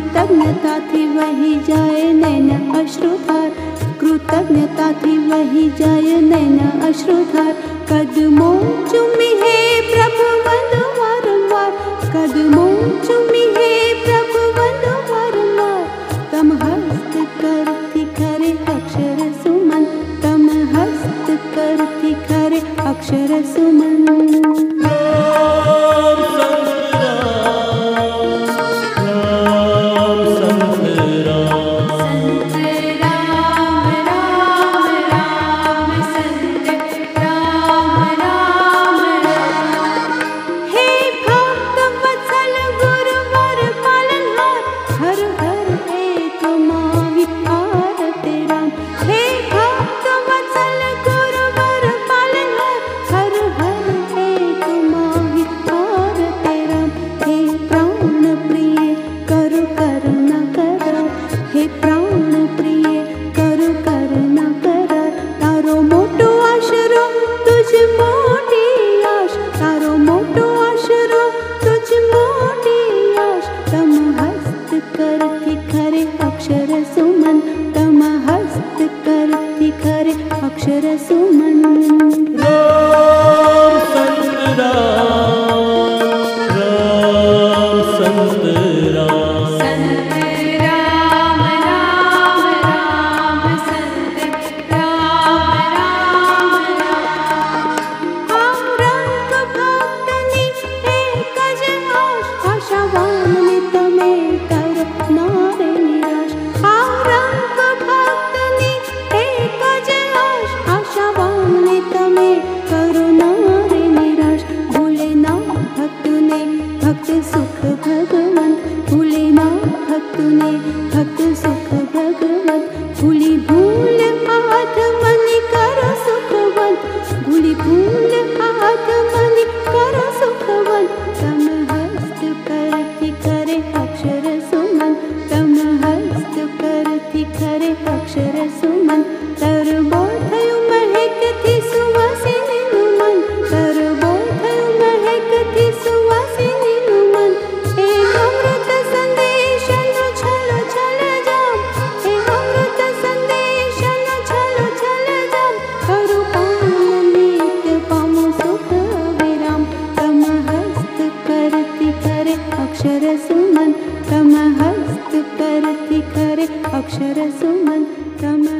कृतज्ञता थी वही जाए नैना अश्रुधार, कृतज्ञता थी वही जाए नैना अश्रुधार। कदमों चूमी है प्रभु वन वारंवार, कदमों चूमी है प्रभु वन वारंवार। तम हस्त करती खरे अक्षर सुमन, तम हस्त करती खरे अक्षर सुमन। अक्षर सुमन। राम संत राम, राम संत राम, संत राम राम राम संत राम राम राम। रंग भक्तनी एक आश, आशावान तमे कर नारे निराश। रंग भक्तनी एक आशावान तमे करुणा रे निराश। भूले ना भक्त ने भक्त सुख भगवंत, भूले ना भक्त ने भक्त सुख भगवंत। भूली भूल हाथ मनि कर सुखवंत, भूली भूल हाथ मनि कर सुखवंत। तम हस्त करती करे अक्षर सुमन, तम हस्त करती करे अक्षर सुमन। तरबो थयु महक थी सुवासिनी नुमन, तरबो थयु महक थी सुवासिनी नुमन। हे अमृत संदेश नु छलो छल जाम, हे अमृत संदेश नु छलो छल जाम। करु पान नित्य पामु सुख विराम। तम हस्त करती करे अक्षर सुमन, तम हस्त करती करे अक्षर सुमन। तम